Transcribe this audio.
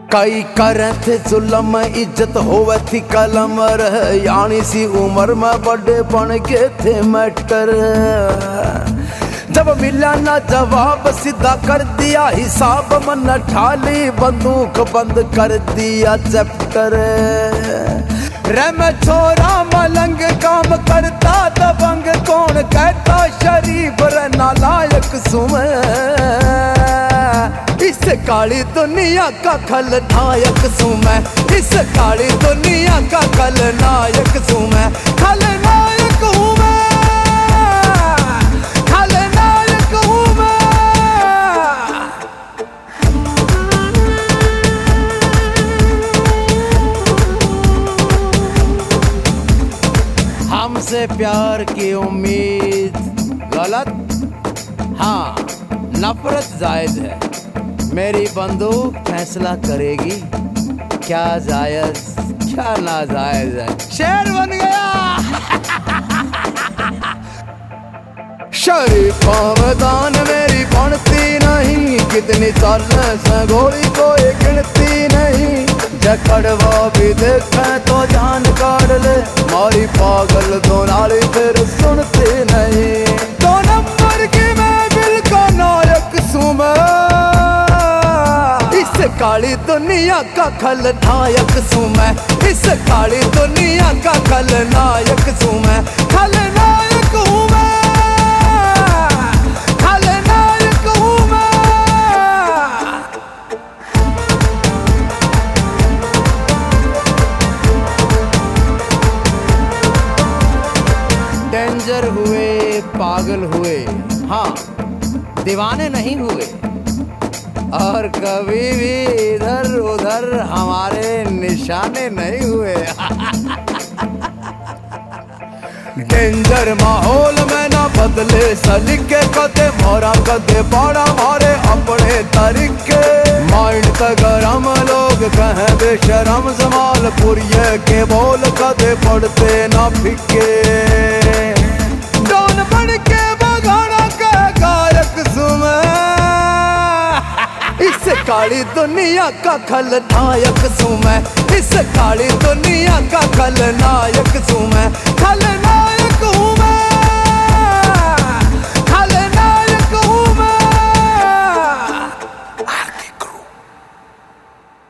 कई करे थे जुल्म इज्जत होवे थी कलम यानी सी उम्र में बड़े बन के थे मैटर। जब मिला ना जवाब सीधा कर दिया हिसाब, मन ठाली बंदूक बंद कर दिया चैप्टर। रे मैं छोरा मलंग काम करता दबंग, कौन कहता शरीफ रे नालायक सुमे। इस काली दुनिया का खलनायक सू मैं, इस काली दुनिया का खलनायक सू मैं। खलनायक हूँ मैं, खलनायक हूँ मैं। हमसे प्यार की उम्मीद गलत, हाँ नफरत जायज है। मेरी बंदूक फैसला करेगी क्या जायज क्या नाजायज है। शेर बन गया। शरीफा मैदान मेरी बनती नहीं, कितनी चाले से गोली कोई गिनती नहीं। जकड़वा भी देखे तो जान काट ले, मारी पागल दो नाली फिर सुनती नहीं। दो नंबर की मैं बिल का नायक सू मैं, इस काली दुनिया का खलनायक सू मैं। इस काली दुनिया का खलनायक सू मैं। खलनायक हूँ मैं, खलनायक हूँ मैं। डेंजर हुए पागल हुए, हाँ दीवाने नहीं हुए, और कभी भी इधर उधर हमारे निशाने नहीं हुए। डेंजर माहौल में ना बदले सलीके, कदे मोरा कदे बड़ा मारे अपने तरीके। माइंड तक गरम लोग कहें बेशरम, जमाल पुरिये के बोल कदे पड़ते ना फिके। डॉन बन के बगाना के गायक सुमे, इस काली दुनिया का खलनायक सू मैं। इस काली दुनिया का खलनायक सू मैं। खलनायक